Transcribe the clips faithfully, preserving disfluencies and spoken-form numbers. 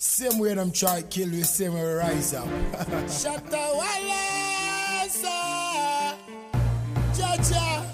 Same way them try to kill you, same way we rise up. Shut the Wallace, Jaja.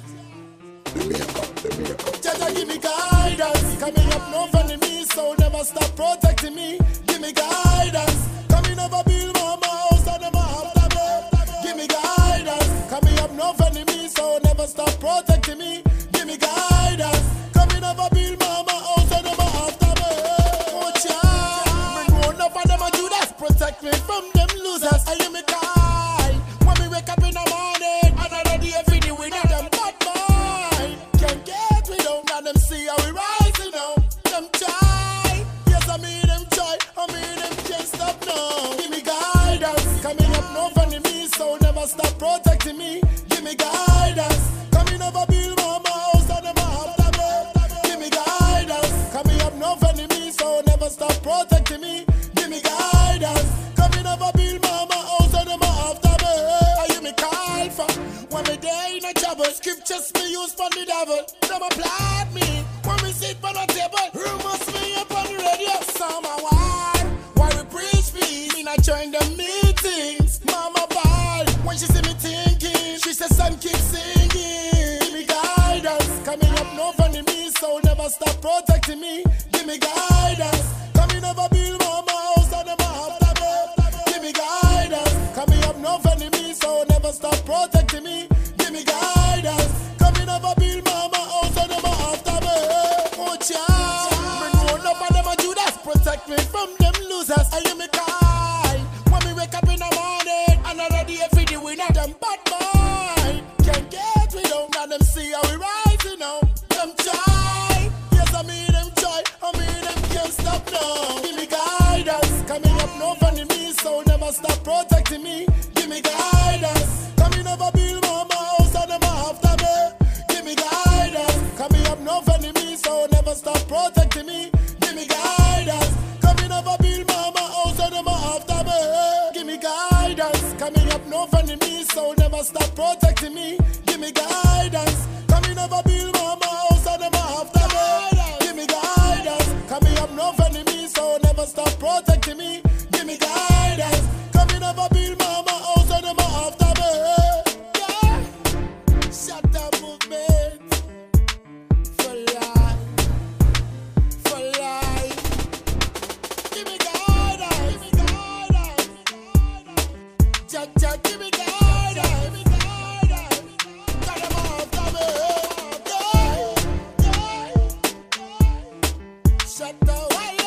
Jaja, give me guidance. Coming up, no funny me, so never stop protecting me. Give me guidance. Coming over, build my house, and never have to me. Give me guidance. Coming up, no funny me, so never stop protecting me. Give me guidance. Coming over, build my house, and never have to me. Oh, child, bring one up, and them a do that. Protect me from them losers. I hear me cry when me wake up in the morning. Another day for the winner, them bad mind. Can't get we don't let them see how we rising now. Them try, yes I mean them try, I mean them can't stop now. Give me guidance, coming up no funny me, so never stop protecting me. Give me guidance, coming over build my house and never have to me. Give me guidance, coming up no funny me, so never stop protecting me. Give me guidance, coming over build my house and never have to me. I hear me call for when me day in a trouble. Scriptures me use for the devil. Them applaud me when we sit on a table. Rumors me up on the radio. Summer why? Why we preach peace? Me not join the meetings. Mama ball when she see me thinking. She says son keep singing. Give me guidance. Coming up no funny me, so never stop protecting me. Give me guidance. Coming over build mama house and never have to me. Give me guidance. Coming up no funny me, so never stop protecting me. Give me guidance. Coming over build mama house and never have to me. Oh child, bring one up and them a Judas. Protect me from them losers. I hear me cry when me wake up in the morning. Another day for the winner. Them bad mind can't get we don't let them see how we rising now. Them try, yes I mean them try, I mean them can't stop now. Give me guidance, coming up no funny me, so never stop protecting me. Give me guidance, coming over build mama house and never have to me. Give me guidance, coming up no funny me, so never stop protecting me. Give me guidance, coming over build mama house and never have to me. Give me guidance, coming up no funny me, so never stop protecting me. Give me guidance, coming over build mama house and never have to me. Give me guidance, coming up no funny me, so never stop protecting me. Give me guidance, coming over build mama house and never have to me. Yeah, shut up movement for life, for life. Give me guidance, give me guidance, Jack Jack, give me guidance, give me guidance. Got them off the me. Yeah, yeah. Shut the way.